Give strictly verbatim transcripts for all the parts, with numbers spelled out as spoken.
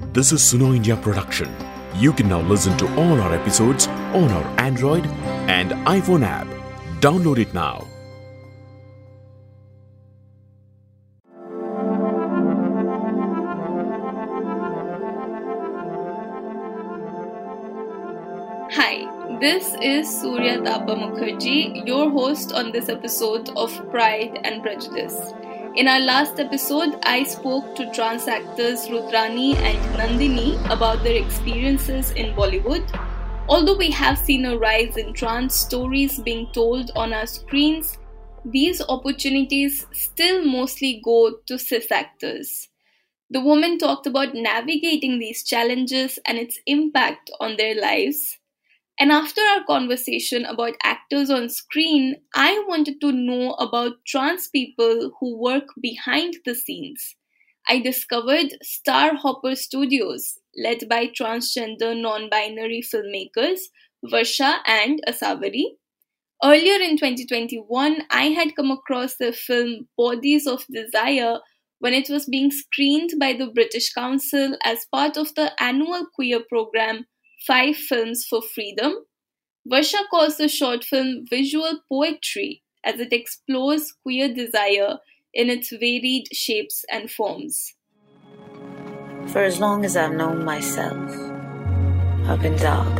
This is Suno India production. You can now listen to all our episodes on our Android and iPhone app. Download it now. Hi, this is Surya Tapa Mukherjee, your host on this episode of Pride and Prejudice. In our last episode, I spoke to trans actors Rudrani and Nandini about their experiences in Bollywood. Although we have seen a rise in trans stories being told on our screens, these opportunities still mostly go to cis actors. The women talked about navigating these challenges and its impact on their lives. And after our conversation about actors on screen, I wanted to know about trans people who work behind the scenes. I discovered Star Hopper Studios, led by transgender non-binary filmmakers Varsha and Asavari. Earlier in twenty twenty-one, I had come across the film Bodies of Desire when it was being screened by the British Council as part of the annual queer program Five Films for Freedom. Varsha calls the short film visual poetry as it explores queer desire in its varied shapes and forms. For as long as I've known myself, I've been dark,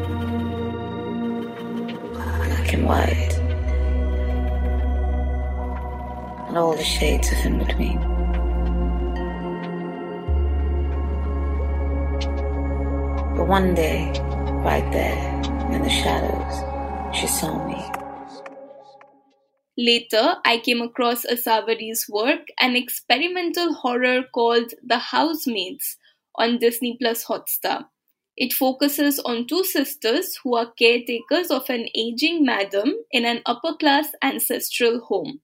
black and white, and all the shades of in between. But one day, right there, in the shadows, she saw me. Later, I came across Asavari's work, an experimental horror called The Housemaids on Disney Plus Hotstar. It focuses on two sisters who are caretakers of an aging madam in an upper-class ancestral home.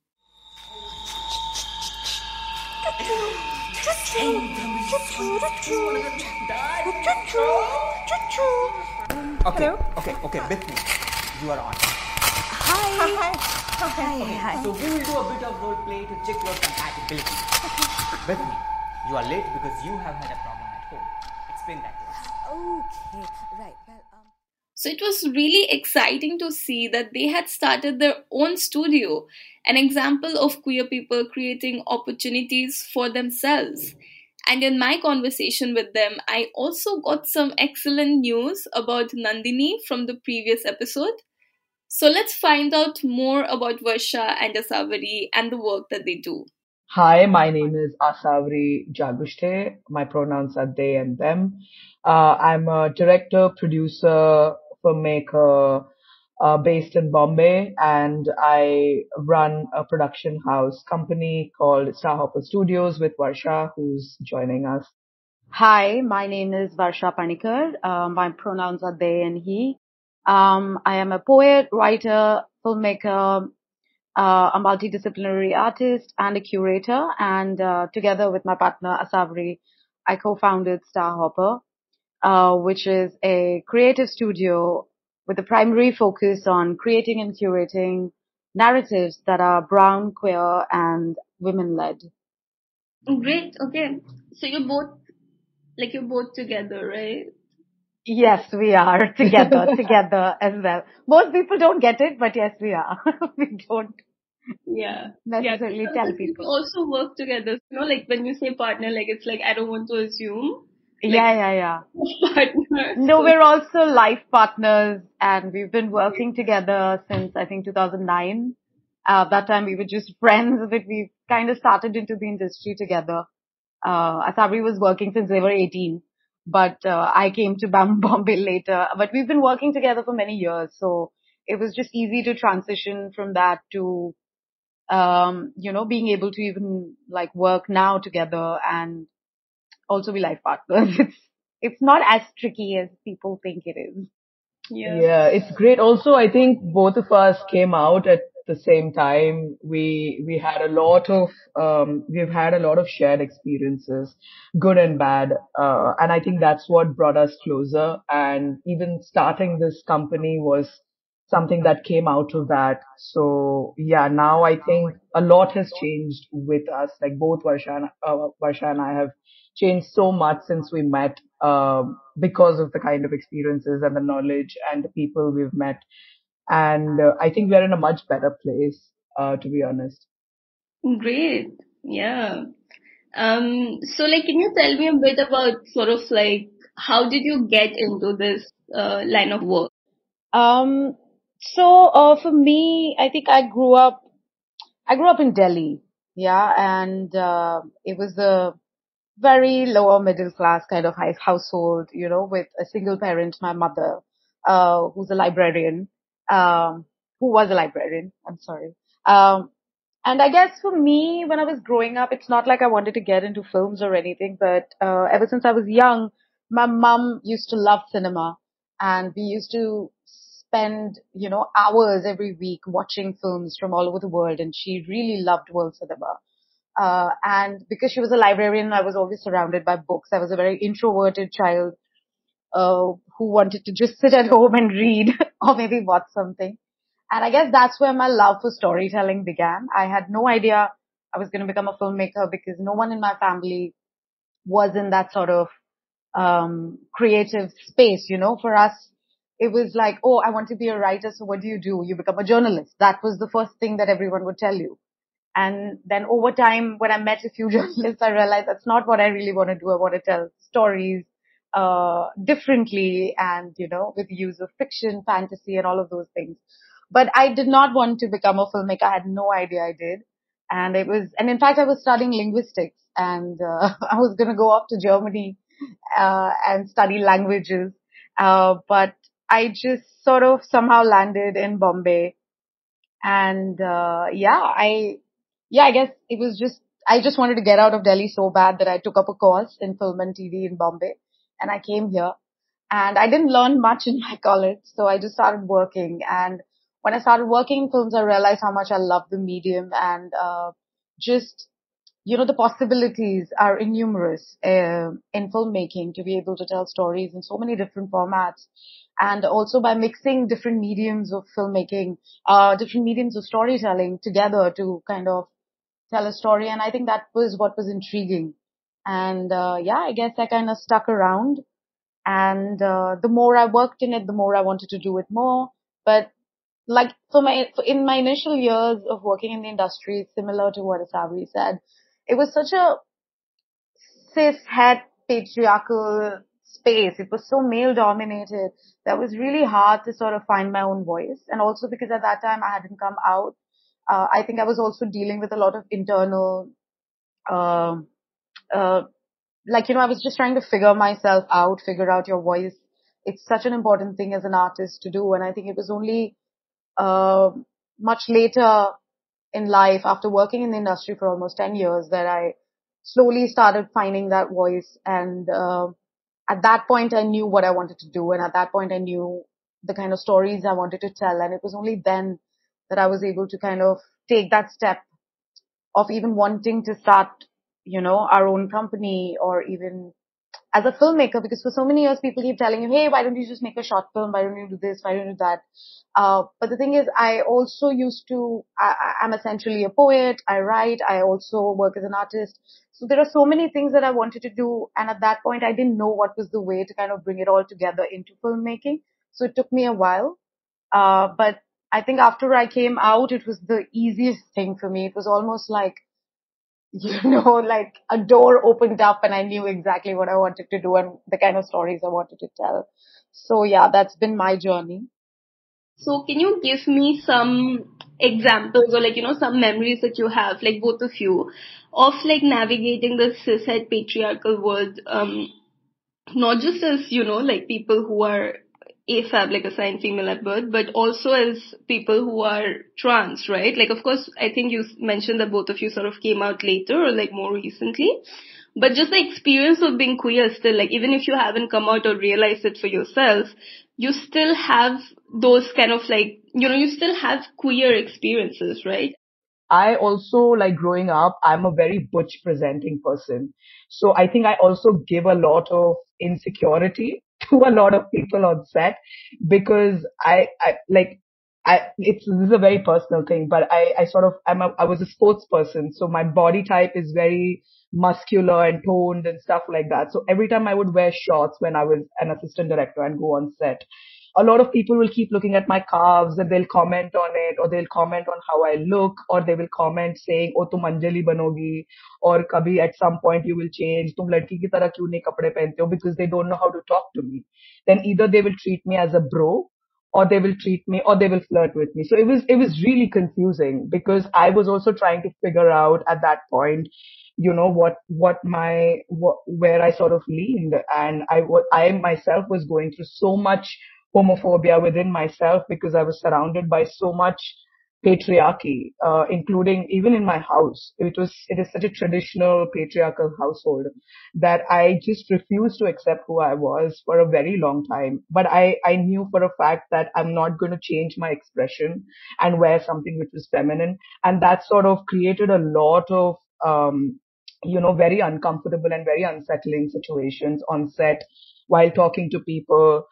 Okay, Hello? okay, okay, with me. You are on. Hi. Hi. Hi. Okay, Hi. so we will do a bit of role play to check your compatibility. With me. You are late because you have had a problem at home. Explain that to us. Okay. Right. Well, um. So it was really exciting to see that they had started their own studio, an example of queer people creating opportunities for themselves. And in my conversation with them, I also got some excellent news about Nandini from the previous episode. So let's find out more about Varsha and Asavari and the work that they do. Hi, my name is Asavari Jagushte. My pronouns are they and them. Uh, I'm a director, producer, filmmaker, uh, based in Bombay, and I run a production house company called Star Hopper Studios with Varsha, who's joining us. Hi, my name is Varsha Panikar. Uh, my pronouns are they and he. Um, I am a poet, writer, filmmaker, uh, a multidisciplinary artist, and a curator. And uh, together with my partner Asavari, I co-founded Star Hopper, uh, which is a creative studio with a primary focus on creating and curating narratives that are brown, queer, and women-led. Great. Okay. So you're both, like you're both together, right? Yes, we are together, together as well. Most people don't get it, but yes, we are. We don't Yeah. necessarily Yeah. tell Sometimes people. also work together. You know, like when you say partner, like it's like I don't want to assume. Like, Yeah, yeah, yeah. partner. No, So- we're also life partners and we've been working together since I think two thousand nine. Uh, that time we were just friends, but we kind of started into the industry together. Uh, Asabri was working since they were eighteen, but uh, I came to Bam- Bombay later. But we've been working together for many years, so it was just easy to transition from that to, um, you know, being able to even like work now together and also be life partners. It's it's not as tricky as people think it is. yeah. Yeah, it's great. Also, I think both of us came out at the same time. We we had a lot of um we've had a lot of shared experiences, good and bad. Uh, and I think that's what brought us closer. And even starting this company was something that came out of that. So yeah, now I think a lot has changed with us. Like both Varsha and, uh, Varsha and I have changed so much since we met, um, because of the kind of experiences and the knowledge and the people we've met. And uh, I think we're in a much better place, uh, to be honest. Great. Yeah. Um, so like, can you tell me a bit about sort of like, how did you get into this uh, line of work? Um, so uh, for me, I think I grew up. I grew up in Delhi, yeah, and uh, it was a very lower middle class kind of high household, you know, with a single parent, my mother, uh, who's a librarian, um, who was a librarian. I'm sorry. Um, and I guess for me, when I was growing up, it's not like I wanted to get into films or anything, but uh, ever since I was young, my mum used to love cinema, and we used to spend, you know, hours every week watching films from all over the world, and she really loved world cinema. Uh, and because she was a librarian, I was always surrounded by books. I was a very introverted child, uh, who wanted to just sit at home and read or maybe watch something. And I guess that's where my love for storytelling began. I had no idea I was going to become a filmmaker because no one in my family was in that sort of um, creative space. You know, for us, it was like, oh, I want to be a writer. So what do you do? You become a journalist. That was the first thing that everyone would tell you. And then over time, when I met a few journalists, I realized that's not what I really want to do. I want to tell stories, uh, differently and, you know, with the use of fiction, fantasy and all of those things. But I did not want to become a filmmaker. I had no idea I did. And it was, and in fact, I was studying linguistics and, uh, I was going to go off to Germany, uh, and study languages. Uh, but I just sort of somehow landed in Bombay and, uh, yeah, I, yeah, I guess it was just, I just wanted to get out of Delhi so bad that I took up a course in film and T V in Bombay and I came here and I didn't learn much in my college. So I just started working. And when I started working in films, I realized how much I love the medium and, uh, just, you know, the possibilities are innumerous, uh, in filmmaking to be able to tell stories in so many different formats. And also by mixing different mediums of filmmaking, uh, different mediums of storytelling together to kind of tell a story. And I think that was what was intriguing. And, uh, yeah, I guess I kind of stuck around. And, uh, the more I worked in it, the more I wanted to do it more. But like for my, in my initial years of working in the industry, similar to what Asavri said, it was such a cis het patriarchal space. It was so male dominated that was really hard to sort of find my own voice. And also because at that time I hadn't come out, uh, I think I was also dealing with a lot of internal, uh, uh, like, you know, I was just trying to figure myself out, figure out your voice. It's such an important thing as an artist to do. And I think it was only, uh, much later in life after working in the industry for almost ten years that I slowly started finding that voice. And, uh, at that point I knew what I wanted to do. And at that point I knew the kind of stories I wanted to tell. And it was only then that I was able to kind of take that step of even wanting to start, you know, our own company or even as a filmmaker, because for so many years people keep telling you, hey, why don't you just make a short film? Why don't you do this? Why don't you do that? Uh, but the thing is, I also used to, I, I'm essentially a poet. I write. I also work as an artist. So there are so many things that I wanted to do. And at that point, I didn't know what was the way to kind of bring it all together into filmmaking. So it took me a while. Uh, but I think after I came out, it was the easiest thing for me. It was almost like, you know, like a door opened up and I knew exactly what I wanted to do and the kind of stories I wanted to tell. So yeah, that's been my journey. So can you give me some examples or like, you know, some memories that you have, like both of you, of like navigating the cishet patriarchal world, um, not just as, you know, like people who are AFAB, like assigned female at birth, but also as people who are trans, right? Like, of course, I think you mentioned that both of you sort of came out later or like more recently, but just the experience of being queer still, like even if you haven't come out or realized it for yourself, you still have those kind of like, you know, you still have queer experiences, right? I also, like growing up, I'm a very butch presenting person. So I think I also give a lot of insecurity to a lot of people on set because I, I like I, it's, this is a very personal thing, but I, I sort of, I'm a, I was a sports person. So my body type is very muscular and toned and stuff like that. So every time I would wear shorts when I was an assistant director and go on set, a lot of people will keep looking at my calves and they'll comment on it, or they'll comment on how I look, or they will comment saying, oh, tum Anjali banogi, or kabhi at some point you will change, tum ladki ki tarah kyun nahi kapde pehante ho, because they don't know how to talk to me. Then either they will treat me as a bro, or they will treat me, or they will flirt with me. So it was, it was really confusing because I was also trying to figure out at that point, you know, what, what my, what, where I sort of leaned. And I, what I myself was going through so much homophobia within myself because I was surrounded by so much patriarchy, uh, including even in my house. It was, it is such a traditional patriarchal household that I just refused to accept who I was for a very long time. But I, I knew for a fact that I'm not going to change my expression and wear something which was feminine. And that sort of created a lot of, um, you know, very uncomfortable and very unsettling situations on set while talking to people,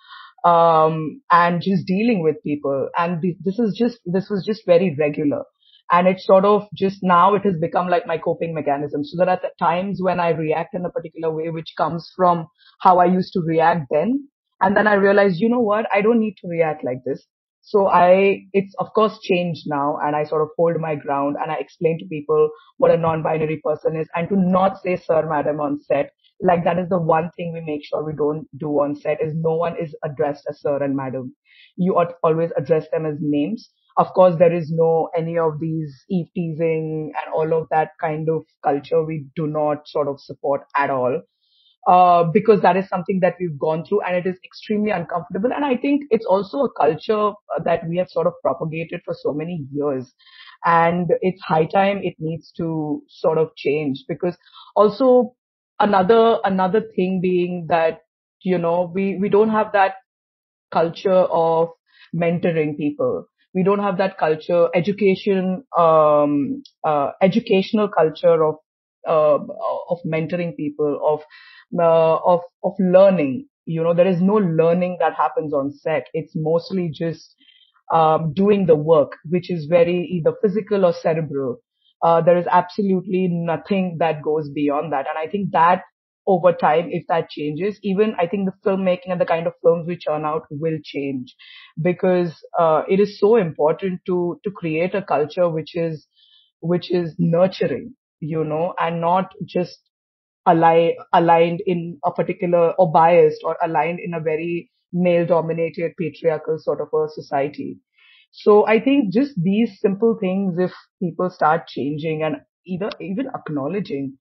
um, and just dealing with people. And th- this is just, this was just very regular. And it's sort of just now it has become like my coping mechanism. So that at the times when I react in a particular way, which comes from how I used to react then, and then I realized, you know what, I don't need to react like this. So I, it's of course changed now, and I sort of hold my ground and I explain to people what a non-binary person is, and to not say sir, madam on set. Like that is the one thing we make sure we don't do on set, is no one is addressed as sir and madam. You ought always address them as names. Of course, there is no any of these eve teasing and all of that kind of culture. We do not sort of support at all, uh, because that is something that we've gone through and it is extremely uncomfortable. And I think it's also a culture uh, that we have sort of propagated for so many years. And it's high time it needs to sort of change, because also another, another thing being that, you know, we, we don't have that culture of mentoring people. We don't have that culture, education, um, uh, educational culture of, uh, of mentoring people, of, uh, of, of learning. You know, there is no learning that happens on set. It's mostly just, um, doing the work, which is very either physical or cerebral. Uh, there is absolutely nothing that goes beyond that. And I think that over time, if that changes, even I think the filmmaking and the kind of films we churn out will change, because uh, it is so important to to create a culture which is which is nurturing, you know, and not just align, aligned in a particular or biased or aligned in a very male dominated patriarchal sort of a society. So I think just these simple things, if people start changing and either even acknowledging,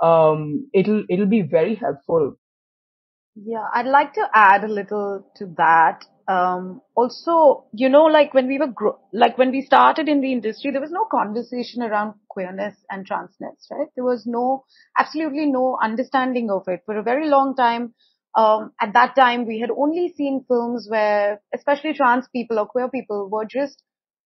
um, it'll it'll be very helpful. Yeah, I'd like to add a little to that. Um, also, you know, like when we were, gro- like when we started in the industry, there was no conversation around queerness and transness, right? There was no, absolutely no understanding of it. For a very long time, um, at that time, we had only seen films where, especially trans people or queer people were just,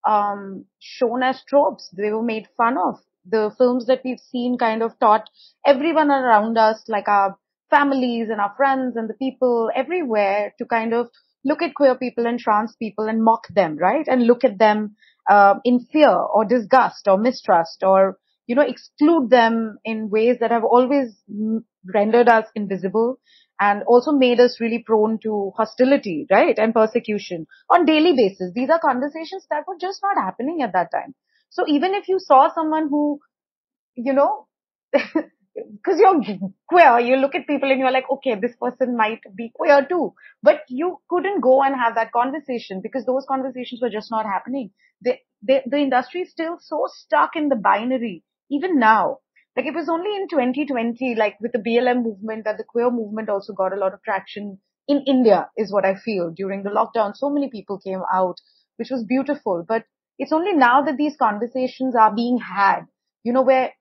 um, shown as tropes. They were made fun of. The films that we've seen kind of taught everyone around us, like our families and our friends and the people everywhere, to kind of look at queer people and trans people and mock them, right? And look at them uh, in fear or disgust or mistrust, or, you know, exclude them in ways that have always mm, rendered us invisible and also made us really prone to hostility, right? And persecution on daily basis. These are conversations that were just not happening at that time. So even if you saw someone who, you know, because you're queer, you look at people and you're like, okay, this person might be queer too. But you couldn't go and have that conversation because those conversations were just not happening. The, the, the industry is still so stuck in the binary, even now. Like it was only in twenty twenty, like with the B L M movement, that the queer movement also got a lot of traction in India, is what I feel. During the lockdown, so many people came out, which was beautiful. But it's only now that these conversations are being had, you know, where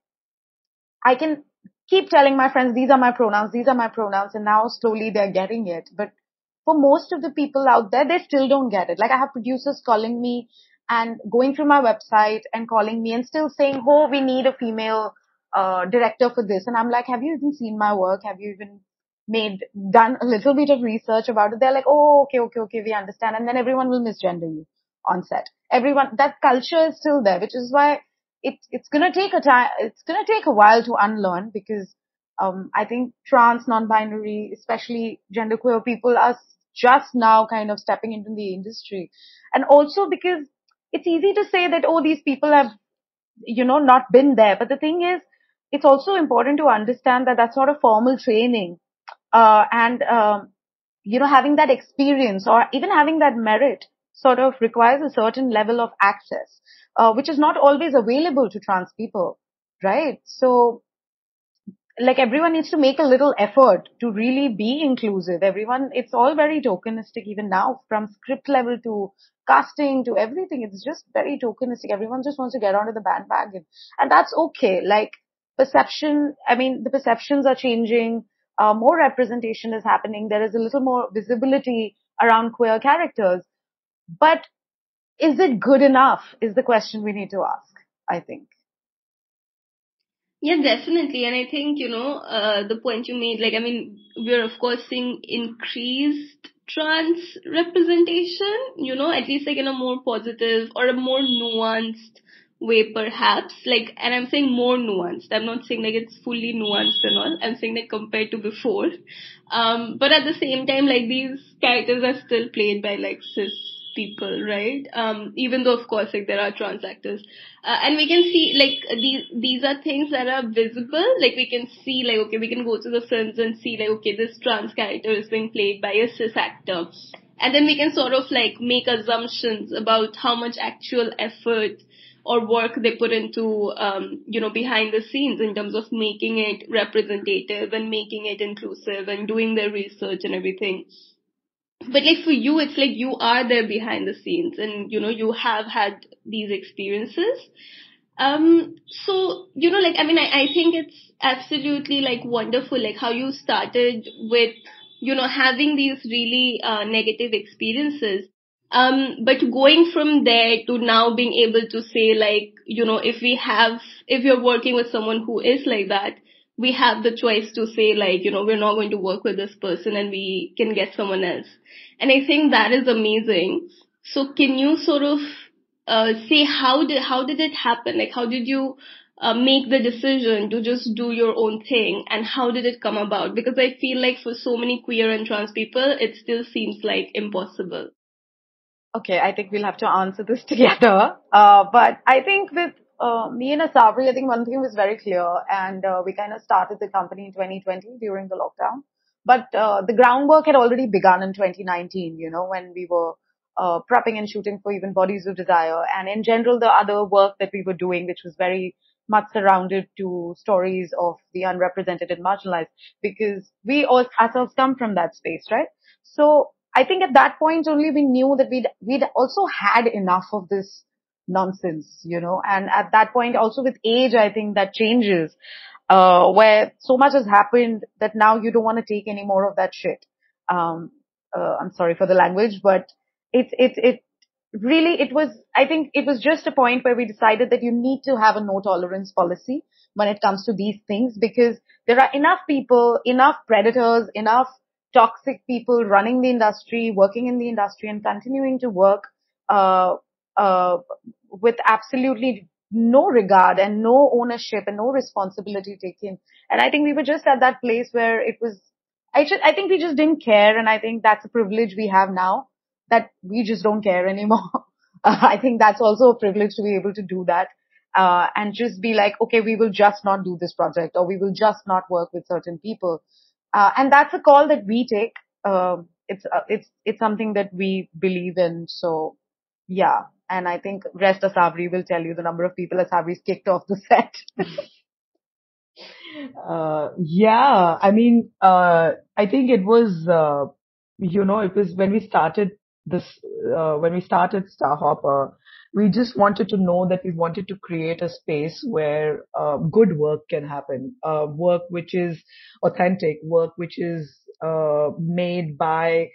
I can keep telling my friends, these are my pronouns, these are my pronouns, and now slowly they're getting it. But for most of the people out there, they still don't get it. Like I have producers calling me and going through my website and calling me and still saying, oh, we need a female uh, director for this. And I'm like, have you even seen my work? Have you even made, done a little bit of research about it? They're like, oh, okay, okay, okay, we understand. And then everyone will misgender you on set. everyone, that culture is still there, which is why it, it's gonna take a time, it's gonna take a while to unlearn because, um, I think trans, non-binary, especially genderqueer people are just now kind of stepping into the industry. And also because it's easy to say that, oh, these people have, you know, not been there. But the thing is, it's also important to understand that that's not a formal training. Uh, and, um, you know, having that experience or even having that merit sort of requires a certain level of access, uh, which is not always available to trans people, right? So, like everyone needs to make a little effort to really be inclusive. Everyone, it's all very tokenistic even now, from script level to casting to everything. It's just very tokenistic. Everyone just wants to get onto the bandwagon. And that's okay. Like perception, I mean, the perceptions are changing. Uh, more representation is happening. There is a little more visibility around queer characters. But is it good enough is the question we need to ask, I think. Yeah, definitely. And I think, you know, uh, the point you made, like, I mean, we're of course seeing increased trans representation, you know, at least like in a more positive or a more nuanced way, perhaps. Like, and I'm saying more nuanced. I'm not saying like it's fully nuanced and all. I'm saying like compared to before. Um, but at the same time, like these characters are still played by like cis people, right? Um, even though of course like there are trans actors, uh, and we can see like these these are things that are visible. Like we can see like okay, we can go to the films and see like okay, this trans character is being played by a cis actor, and then we can sort of like make assumptions about how much actual effort or work they put into um, you know behind the scenes in terms of making it representative and making it inclusive and doing their research and everything. But like for you, it's like you are there behind the scenes and, you know, you have had these experiences. Um, so, you know, like, I mean, I, I think it's absolutely like wonderful, like how you started with, you know, having these really uh, negative experiences. Um, but going from there to now being able to say like, you know, if we have, if you're working with someone who is like that, we have the choice to say like, you know, we're not going to work with this person and we can get someone else. And I think that is amazing. So can you sort of uh, say how did, how did it happen? Like how did you uh, make the decision to just do your own thing and how did it come about? Because I feel like for so many queer and trans people, it still seems like impossible. Okay, I think we'll have to answer this together. Uh, but I think with uh, me and Asavri, I think one thing was very clear, and uh, we kind of started the company in twenty twenty during the lockdown. But uh, the groundwork had already begun in twenty nineteen, you know, when we were uh, prepping and shooting for even Bodies of Desire. And in general, the other work that we were doing, which was very much surrounded to stories of the unrepresented and marginalized, because we all ourselves come from that space, right? So I think at that point only we knew that we'd, we'd also had enough of this nonsense, you know, and at that point also with age, I think that changes, uh, where so much has happened that now you don't want to take any more of that shit. Um, uh, I'm sorry for the language, but it's, it's, it really, it was, I think it was just a point where we decided that you need to have a no tolerance policy when it comes to these things because there are enough people, enough predators, enough toxic people running the industry, working in the industry and continuing to work, uh, uh, with absolutely no regard and no ownership and no responsibility taken. And I think we were just at that place where it was, I just, I think we just didn't care. And I think that's a privilege we have now that we just don't care anymore. uh, I think that's also a privilege to be able to do that. Uh, and just be like, okay, we will just not do this project or we will just not work with certain people. Uh, and that's a call that we take. Um, it's, uh, it's, it's something that we believe in. So yeah. And I think rest Asavri will tell you the number of people Asavri's kicked off the set. uh, yeah, I mean, uh, I think it was, uh, you know, it was when we started this, uh, when we started Starhopper, we just wanted to know that we wanted to create a space where uh, good work can happen, uh, work which is authentic, work which is uh, made by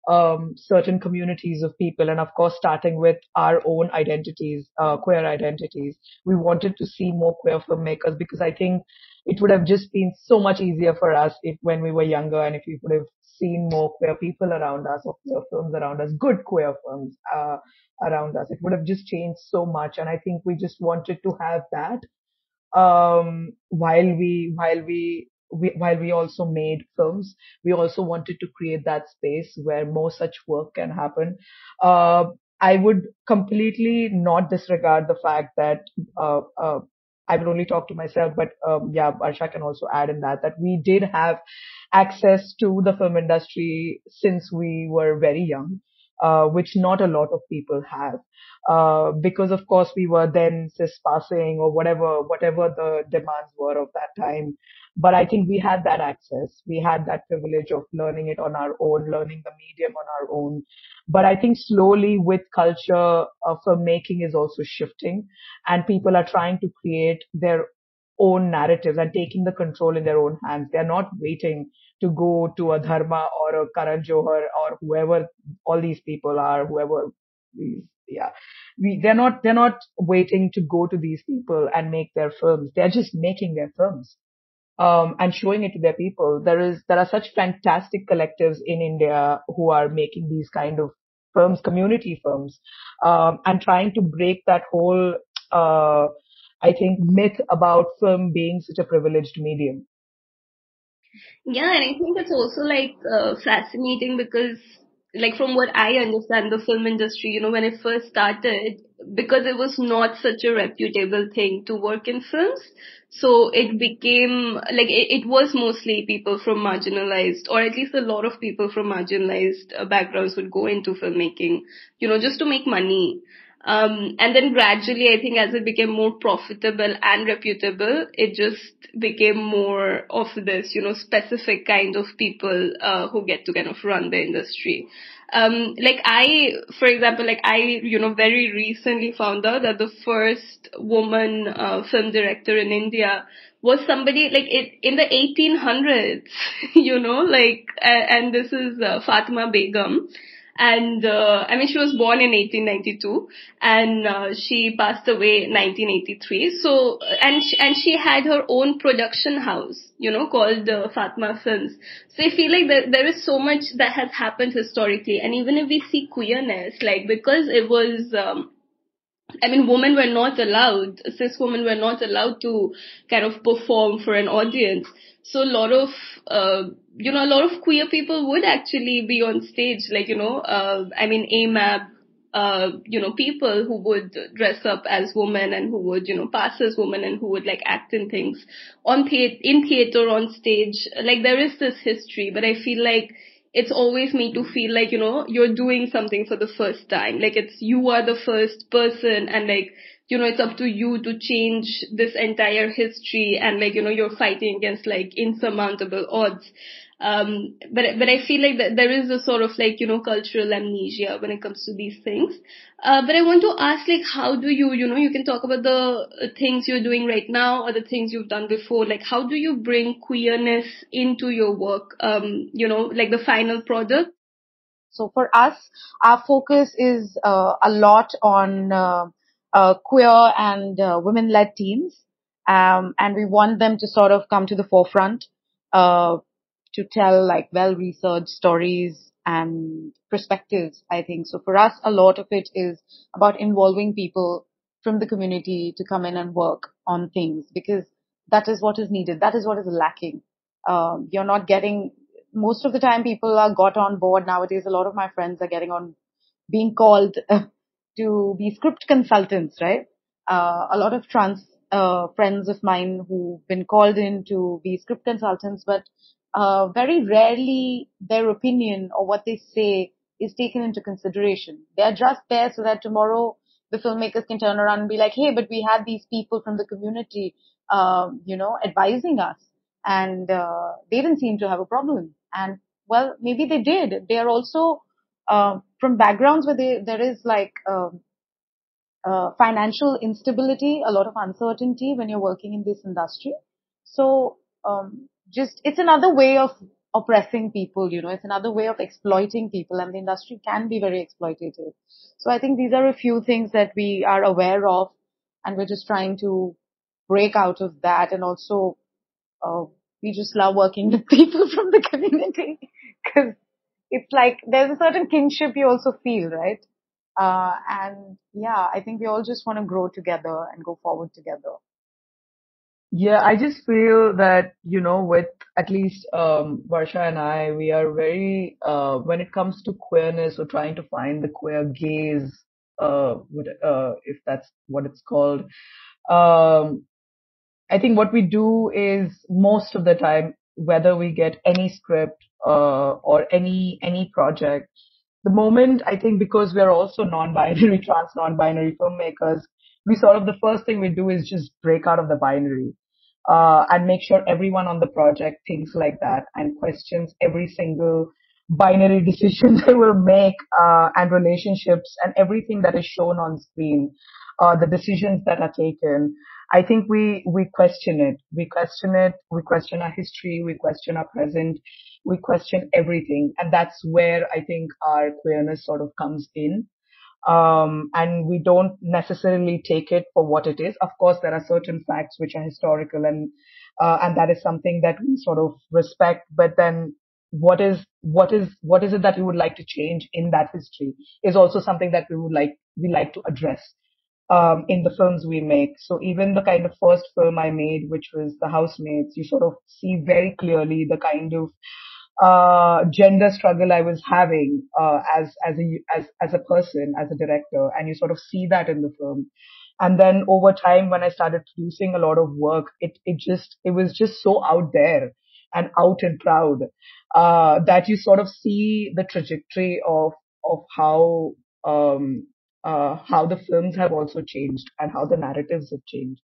um, certain communities of people. And of course, starting with our own identities, uh, queer identities, we wanted to see more queer filmmakers because I think it would have just been so much easier for us if when we were younger and if we would have seen more queer people around us or queer films around us, good queer films uh, around us. It would have just changed so much. And I think we just wanted to have that um, while we while we, we while we also made films, we also wanted to create that space where more such work can happen. Uh, I would completely not disregard the fact that uh, uh, I would only talk to myself, but um, yeah, Arsha can also add in that that we did have access to the film industry since we were very young, uh, which not a lot of people have uh, because of course we were then cis passing or whatever, whatever the demands were of that time. But I think we had that access. We had that privilege of learning it on our own, learning the medium on our own. But I think slowly with culture, uh, filmmaking is also shifting and people are trying to create their own narratives and taking the control in their own hands. They're not waiting to go to a Dharma or a Karan Johar or whoever all these people are, whoever these, yeah we they're not they're not waiting to go to these people and make their films. They're just making their films um, and showing it to their people. There is there are such fantastic collectives in India who are making these kind of films, community films, um, and trying to break that whole uh, I think myth about film being such a privileged medium. Yeah, and I think it's also like uh, fascinating because, like, from what I understand, the film industry, you know, when it first started, because it was not such a reputable thing to work in films, so it became like it, it was mostly people from marginalized, or at least a lot of people from marginalized uh, backgrounds would go into filmmaking, you know, just to make money. Um, and then gradually, I think as it became more profitable and reputable, it just became more of this, you know, specific kind of people uh, who get to kind of run the industry. Um, like I, for example, like I, you know, very recently found out that the first woman uh, film director in India was somebody like it in the eighteen hundreds, you know, like, uh, and this is uh, Fatima Begum. And uh, I mean, she was born in eighteen ninety-two, and uh, she passed away in nineteen eighty-three. So, and she, and she had her own production house, you know, called uh, Fatma Films. So I feel like there, there is so much that has happened historically, and even if we see queerness, like because it was. Um, I mean, women were not allowed, cis women were not allowed to kind of perform for an audience. So a lot of, uh, you know, a lot of queer people would actually be on stage, like, you know, uh, I mean, A M A B, uh, you know, people who would dress up as women and who would, you know, pass as women and who would like act in things on the- in theater, on stage. Like there is this history, but I feel like it's always made to feel like, you know, you're doing something for the first time. Like it's, you are the first person and like, you know, it's up to you to change this entire history and like, you know, you're fighting against like insurmountable odds. Um, but, but I feel like that there is a sort of like, you know, cultural amnesia when it comes to these things. Uh, but I want to ask like, how do you, you know, you can talk about the uh, things you're doing right now or the things you've done before. Like, how do you bring queerness into your work? Um, you know, like the final product. So for us, our focus is uh, a lot on uh, uh, queer and uh, women-led teams, um, and we want them to sort of come to the forefront uh, to tell like well-researched stories and perspectives, I think. So for us, a lot of it is about involving people from the community to come in and work on things because that is what is needed. That is what is lacking. Um, you're not getting most of the time people are got on board nowadays. A lot of my friends are getting on being called uh, to be script consultants, right? Uh, a lot of trans uh, friends of mine who've been called in to be script consultants, but uh, very rarely their opinion or what they say is taken into consideration. They are just there so that tomorrow the filmmakers can turn around and be like, hey, but we had these people from the community, uh, you know, advising us. And uh, they didn't seem to have a problem. And well, maybe they did. They are also uh, from backgrounds where they, there is like um, uh, financial instability, a lot of uncertainty when you're working in this industry. So um, just it's another way of oppressing people, you know, it's another way of exploiting people, and the industry can be very exploitative. So I think these are a few things that we are aware of, and we're just trying to break out of that. And also, uh, we just love working with people from the community because it's like there's a certain kinship you also feel, right? Uh, and yeah, I think we all just want to grow together and go forward together. Yeah, I just feel that, you know, with at least um, Varsha and I, we are very, uh, when it comes to queerness or trying to find the queer gaze, uh, would, uh, if that's what it's called, um, I think what we do is most of the time, whether we get any script uh, or any any project, the moment I think because we're also non-binary, trans non-binary filmmakers, we sort of the first thing we do is just break out of the binary uh, and make sure everyone on the project thinks like that and questions every single binary decision they will make uh, and relationships and everything that is shown on screen, uh, the decisions that are taken. I think we we question it. We question it. We question our history. We question our present. We question everything, and that's where I think our queerness sort of comes in. Um, and we don't necessarily take it for what it is. Of course, there are certain facts which are historical, and uh, and that is something that we sort of respect. But then, what is what is what is it that we would like to change in that history is also something that we would like we like to address um, in the films we make. So even the kind of first film I made, which was The Housemates, you sort of see very clearly the kind of uh, gender struggle I was having uh, as as a as as a person, as a director, and you sort of see that in the film. And then over time, when I started producing a lot of work, it it just it was just so out there and out and proud uh, that you sort of see the trajectory of of how um, uh, how the films have also changed and how the narratives have changed.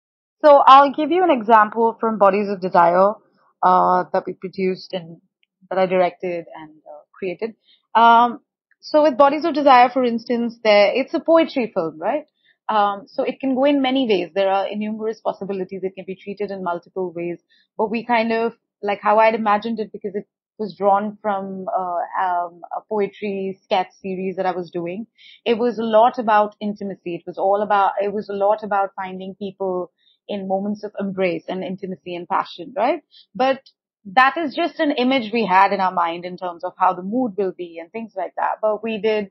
So I'll give you an example from Bodies of Desire uh, that we produced and that I directed and uh, created. Um, so with Bodies of Desire, for instance, there it's a poetry film, right? Um, so it can go in many ways. There are innumerous possibilities. It can be treated in multiple ways. But we kind of like how I'd imagined it because it was drawn from uh, um, a poetry sketch series that I was doing. It was a lot about intimacy. It was all about. It was a lot about finding people in moments of embrace and intimacy and passion, right? But that is just an image we had in our mind in terms of how the mood will be and things like that. But we did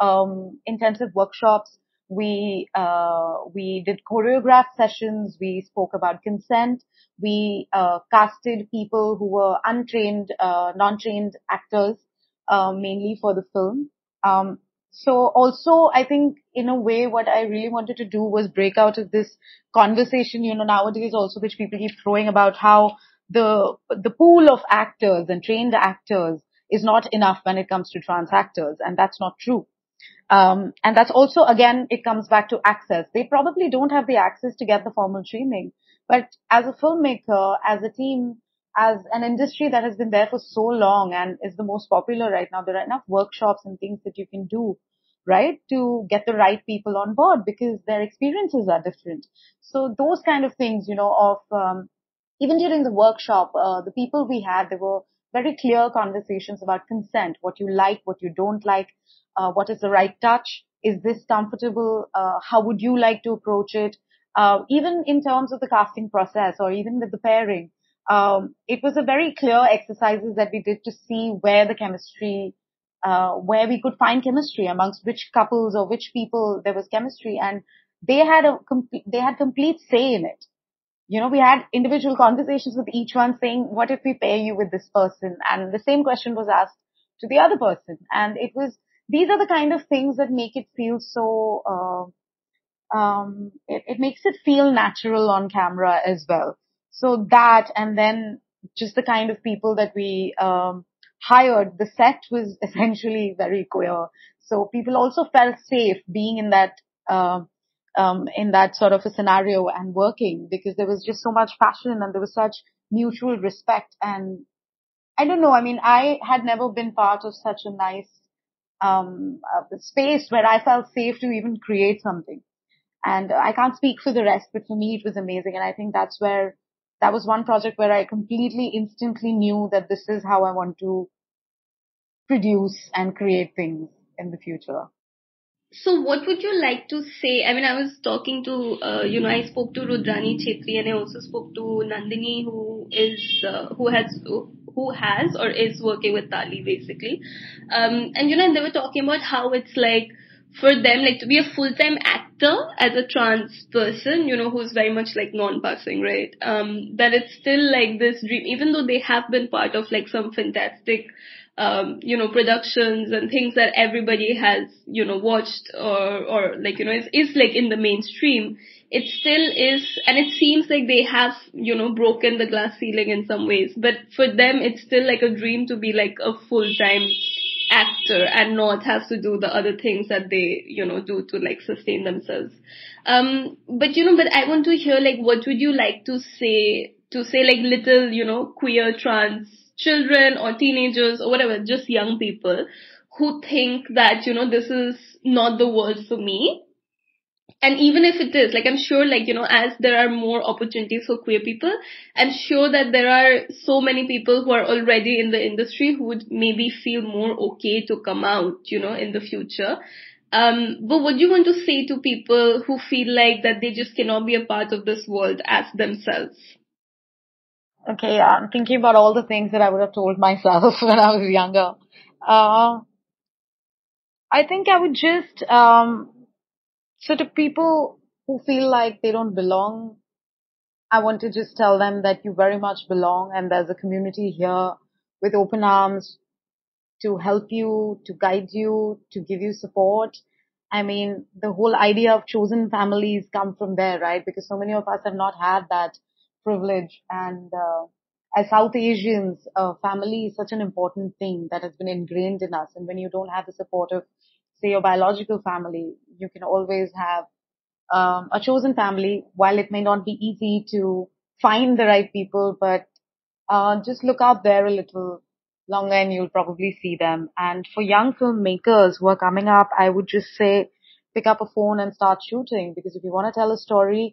um, intensive workshops. We uh, we did choreographed sessions. We spoke about consent. We uh, casted people who were untrained, uh, non-trained actors, uh, mainly for the film. Um, so also, I think in a way, what I really wanted to do was break out of this conversation, you know, nowadays also, which people keep throwing about how the the pool of actors and trained actors is not enough when it comes to trans actors, and that's not true. Um, and that's also, again, it comes back to access. They probably don't have the access to get the formal training. But as a filmmaker, as a team, as an industry that has been there for so long and is the most popular right now, there are enough workshops and things that you can do, right, to get the right people on board because their experiences are different. So those kind of things, you know, of, um, even during the workshop, uh, the people we had, there were very clear conversations about consent, what you like, what you don't like, uh, what is the right touch, is this comfortable, uh, how would you like to approach it, uh, even in terms of the casting process or even with the pairing. Um, it was a very clear exercises that we did to see where the chemistry, uh, where we could find chemistry amongst which couples or which people there was chemistry, and they had a complete, they had complete say in it. You know, we had individual conversations with each one saying, what if we pair you with this person? And the same question was asked to the other person. And it was, these are the kind of things that make it feel so, uh, um, it, it makes it feel natural on camera as well. So that, and then just the kind of people that we, um, hired, the set was essentially very queer. So people also felt safe being in that, um, um, in that sort of a scenario and working because there was just so much passion and there was such mutual respect. And I don't know, I mean, I had never been part of such a nice, um, uh, space where I felt safe to even create something. And I can't speak for the rest, but for me it was amazing. And I think that's where that was one project where I completely instantly knew that this is how I want to produce and create things in the future. So what would you like to say? I mean, I was talking to, uh, you know, I spoke to Rudrani Chetri and I also spoke to Nandini, who is, uh, who has, who has or is working with Tali basically. Um, and you know, they were talking about how it's like for them, like to be a full-time actor as a trans person, you know, who's very much like non-passing, right? Um, that it's still like this dream, even though they have been part of like some fantastic um, you know, productions and things that everybody has, you know, watched or, or like, you know, is, is like in the mainstream, it still is, and it seems like they have, you know, broken the glass ceiling in some ways. But for them, it's still like a dream to be like a full-time actor and not have to do the other things that they, you know, do to like sustain themselves. Um, but, you know, but I want to hear like, what would you like to say, to say like little, you know, queer trans children or teenagers or whatever, just young people who think that, you know, this is not the world for me. And even if it is, like, I'm sure, like, you know, as there are more opportunities for queer people, I'm sure that there are so many people who are already in the industry who would maybe feel more okay to come out, you know, in the future. Um, but what do you want to say to people who feel like that they just cannot be a part of this world as themselves? Okay, I'm thinking about all the things that I would have told myself when I was younger. Uh, I think I would just, um, so to people who feel like they don't belong, I want to just tell them that you very much belong and there's a community here with open arms to help you, to guide you, to give you support. I mean, the whole idea of chosen families come from there, right? Because so many of us have not had that privilege. And uh, as South Asians, uh, family is such an important thing that has been ingrained in us. And when you don't have the support of, say, your biological family, you can always have um, a chosen family. While it may not be easy to find the right people, but uh, just look out there a little longer and you'll probably see them. And for young filmmakers who are coming up, I would just say pick up a phone and start shooting, because if you want to tell a story,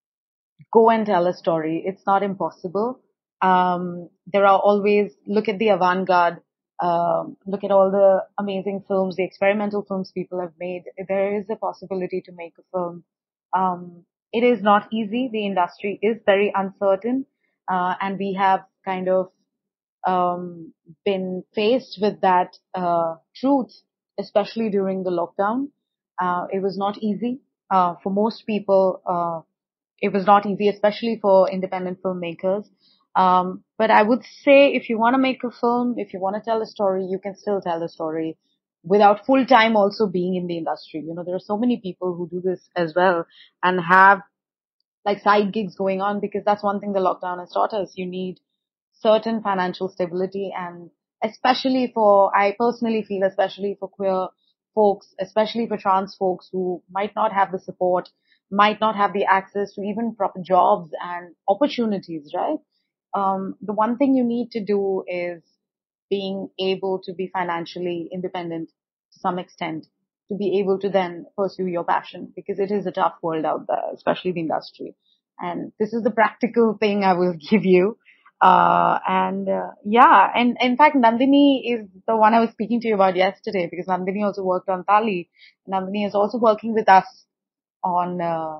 go and tell a story. It's not impossible. Um, there are always, look at the avant-garde, um, look at all the amazing films, the experimental films people have made. There is a possibility to make a film. Um, it is not easy. The industry is very uncertain, uh, and we have kind of um, been faced with that uh, truth, especially during the lockdown. Uh, it was not easy uh, for most people. Uh, it was not easy, especially for independent filmmakers. Um, but I would say if you want to make a film, if you want to tell a story, you can still tell a story without full time also being in the industry. You know, there are so many people who do this as well and have like side gigs going on, because that's one thing the lockdown has taught us. You need certain financial stability, and especially for, I personally feel, especially for queer folks, especially for trans folks who might not have the support, might not have the access to even proper jobs and opportunities, right? Um, the one thing you need to do is being able to be financially independent to some extent, to be able to then pursue your passion, because it is a tough world out there, especially the industry. And this is the practical thing I will give you. Uh, and, uh, yeah, and in fact, Nandini is the one I was speaking to you about yesterday, because Nandini also worked on Tali. Nandini is also working with us on, uh,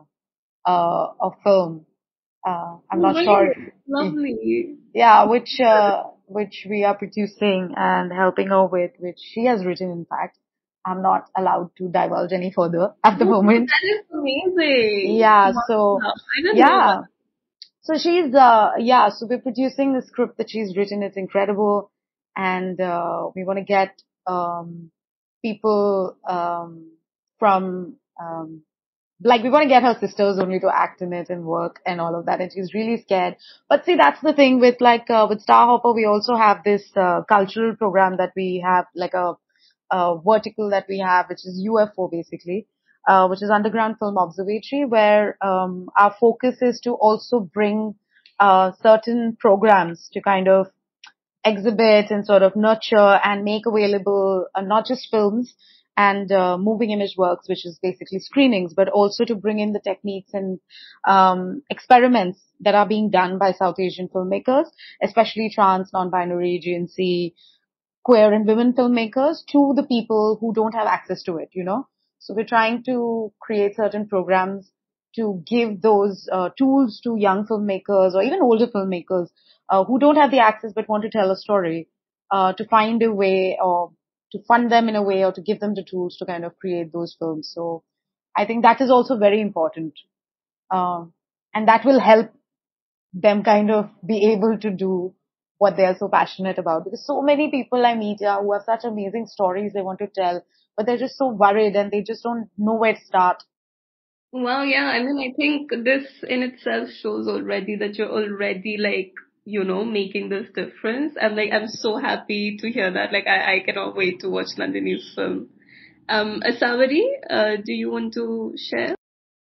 uh, a film. Uh, I'm Oh, not wow, sure. lovely. Yeah, which, uh, which we are producing and helping her with, which she has written, in fact. I'm not allowed to divulge any further at the Oh, moment. that is amazing. Yeah, Wow. so, I didn't know yeah. that. So she's, uh, yeah, so we're producing the script that she's written. It's incredible. And, uh, we want to get, um, people, um, from, um, like we want to get her sisters only to act in it and work and all of that. And she's really scared. But see, that's the thing with like, uh, with Starhopper, we also have this, uh, cultural program that we have, like a, a vertical that we have, which is U F O basically, uh, which is Underground Film Observatory, where, um, our focus is to also bring, uh, certain programs to kind of exhibit and sort of nurture and make available uh, not just films, and uh, moving image works, which is basically screenings, but also to bring in the techniques and um, experiments that are being done by South Asian filmmakers, especially trans, non-binary, G N C, queer and women filmmakers, to the people who don't have access to it, you know. So we're trying to create certain programs to give those uh, tools to young filmmakers or even older filmmakers uh, who don't have the access but want to tell a story, uh, to find a way or to fund them in a way or to give them the tools to kind of create those films. So I think that is also very important. Uh, and that will help them kind of be able to do what they are so passionate about. Because so many people I meet uh, who have such amazing stories they want to tell, but they're just so worried and they just don't know where to start. Well, yeah, I mean, I think this in itself shows already that you're already like, you know, making this difference. And like, I'm so happy to hear that. Like, I, I cannot wait to watch Nandini's film. Um, Asawari, uh, do you want to share?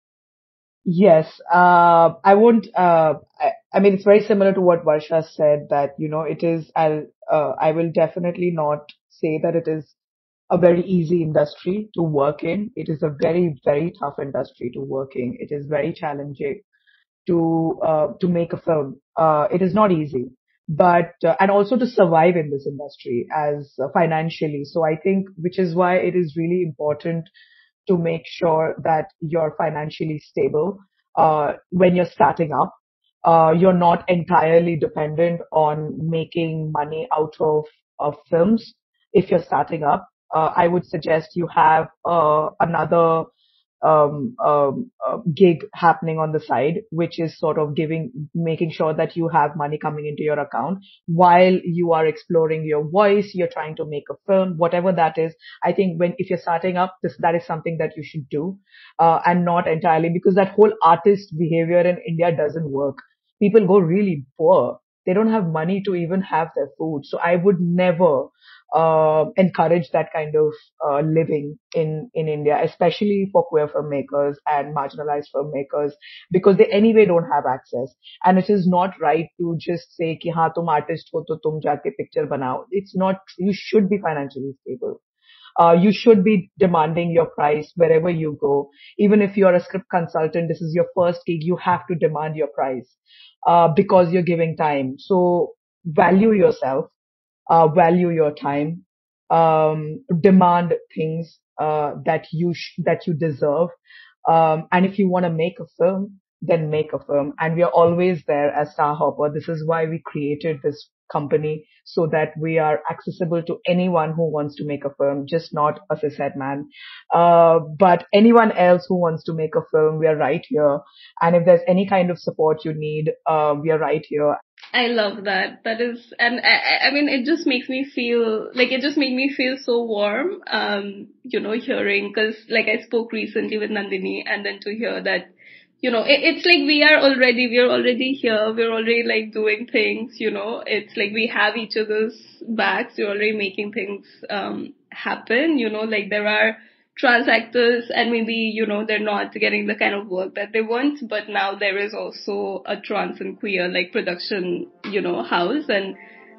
Yes, uh, I won't, uh, I, I mean, it's very similar to what Varsha said that, you know, it is, I'll, uh, I will definitely not say that it is a very easy industry to work in. It is a very, very tough industry to work in. It is very challenging to, uh, to make a film. Uh, it is not easy, but, uh, and also to survive in this industry as uh, financially. So I think, which is why it is really important to make sure that you're financially stable uh, when you're starting up. Uh, you're not entirely dependent on making money out of, of films. If you're starting up, uh, I would suggest you have uh, another um, um, uh, gig happening on the side, which is sort of giving, making sure that you have money coming into your account while you are exploring your voice, you're trying to make a film, whatever that is. I think when, if you're starting up, this, that is something that you should do, uh, and not entirely, because that whole artist behavior in India doesn't work. People go really poor. They don't have money to even have their food. So I would never uh, encourage that kind of uh, living in, in India, especially for queer filmmakers and marginalized filmmakers, because they anyway don't have access. And it is not right to just say, ki, haan, tum artist ho, to tum jaake picture banao. It's not, you should be financially stable. Uh, you should be demanding your price wherever you go. Even if you're a script consultant, this is your first gig, you have to demand your price, uh, because you're giving time. So value yourself, uh, value your time, um, demand things, uh, that you, sh- that you deserve. Um, and if you want to make a film, then make a film. And we are always there as Starhopper. This is why we created this company, so that we are accessible to anyone who wants to make a film, just not a cishet man. Uh, but anyone else who wants to make a film, we are right here. And if there's any kind of support you need, uh, we are right here. I love that. That is, and I, I mean, it just makes me feel, like, it just made me feel so warm, um, you know, hearing, cause like I spoke recently with Nandini, and then to hear that, you know, it, it's like we are already, we're already here, we're already like doing things, you know, it's like we have each other's backs, we're already making things, um, happen, you know, like there are trans actors and maybe, you know, they're not getting the kind of work that they want, but now there is also a trans and queer like production, you know, house, and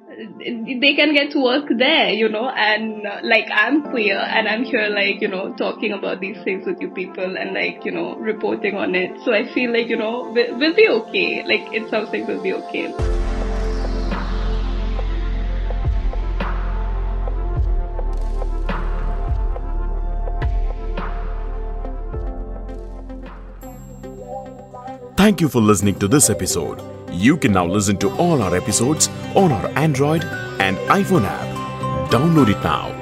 they can get to work there, you know, and uh, like I'm queer and I'm here like, you know, talking about these things with you people and like, you know, reporting on it. So I feel like, you know, we'll, we'll be okay. Like it sounds like we'll be okay. Thank you for listening to this episode. You can now listen to all our episodes on our Android and iPhone app. Download it now